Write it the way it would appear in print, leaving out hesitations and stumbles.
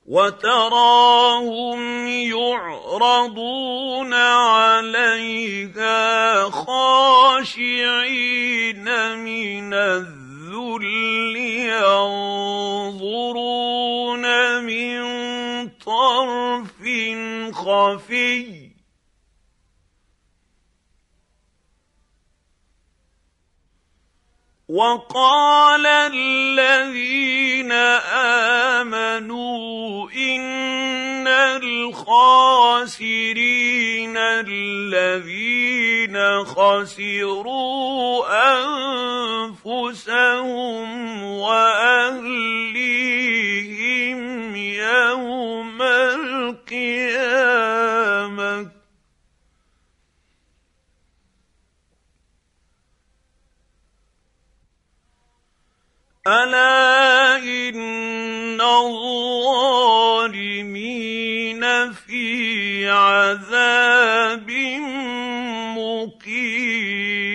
وتراهم يعرضون عليها خاشعين من الذل ينظرون من طرف خفي وقال الذين آمنوا إن الخاسرين الذين خسروا أنفسهم وأهليهم يوم القيامة ألا إن الظالمين في عذاب مقيم.